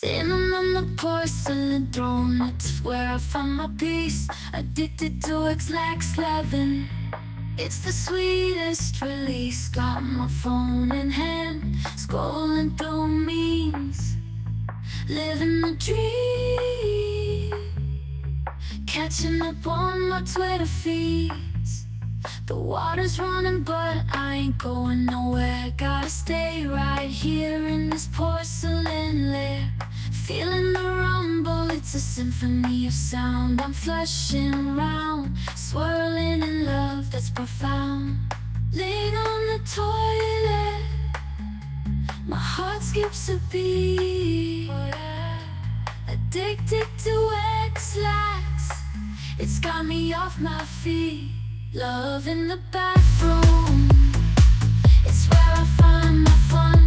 Sitting on the porcelain throne, it's where I find my peace. Addicted to X-Lax 11. It's the sweetest release. Got my phone in hand, scrolling through memes, living the dream, catching up on my Twitter feeds. The water's running, but I ain't going nowhere. Gotta stay right here in this porcelain lair. Feeling the rumble, it's a symphony of sound. I'm flushing around, swirling in love that's profound. Laying on the toilet, my heart skips a beat. Addicted to X-Lax, it's got me off my feet. Love in the bathroom, it's where I find my fun.